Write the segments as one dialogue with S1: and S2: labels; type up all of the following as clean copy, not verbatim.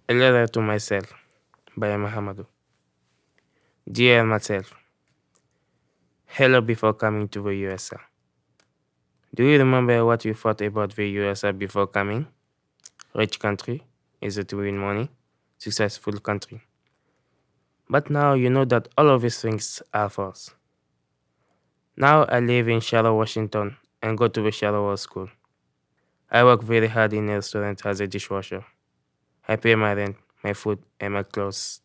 S1: A letter to myself by Mahamadou. Dear myself, hello before coming to the USA. Do you remember what you thought about the USA before coming? Rich country, easy to win money, successful country. But now you know that all of these things are false. Now I live in Seattle, Washington and go to the Seattle School. I work very hard in a restaurant as a dishwasher. I pay my rent, my food, and my clothes.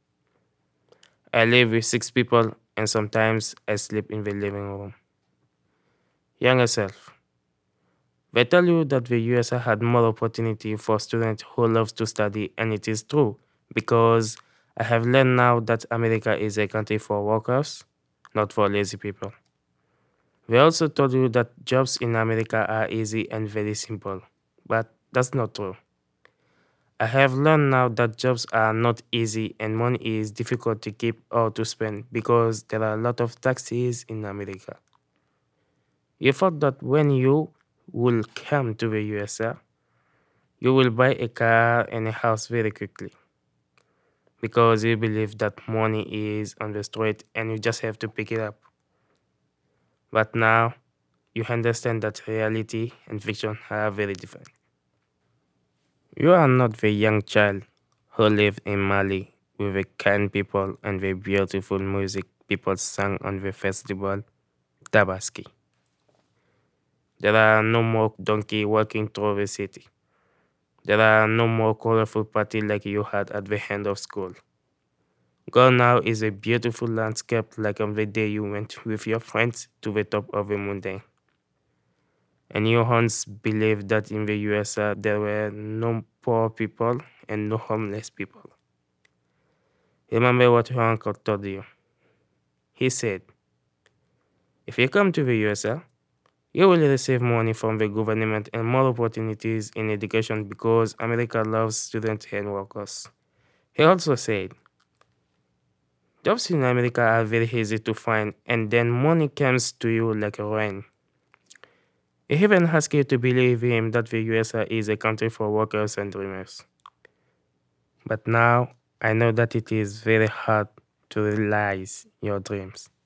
S1: I live with 6 people and sometimes I sleep in the living room. Younger self. They tell you that the USA had more opportunity for students who love to study, and it is true because I have learned now that America is a country for workers, not for lazy people. They also told you that jobs in America are easy and very simple, but that's not true. I have learned now that jobs are not easy and money is difficult to keep or to spend because there are a lot of taxes in America. You thought that when you will come to the USA, you will buy a car and a house very quickly because you believe that money is on the street and you just have to pick it up. But now you understand that reality and fiction are very different. You are not the young child who lived in Mali with the kind people and the beautiful music people sang on the festival Tabaski. There are no more donkey walking through the city. There are no more colorful parties like you had at the end of school. Gone now is a beautiful landscape like on the day you went with your friends to the top of the mountain. And you once believed that in the USA there were no poor people and no homeless people. Remember what your uncle told you. He said, if you come to the USA, you will receive money from the government and more opportunities in education because America loves students and workers. He also said, jobs in America are very easy to find and then money comes to you like rain. He even asked you to believe him that the USA is a country for workers and dreamers. But now I know that it is very hard to realize your dreams.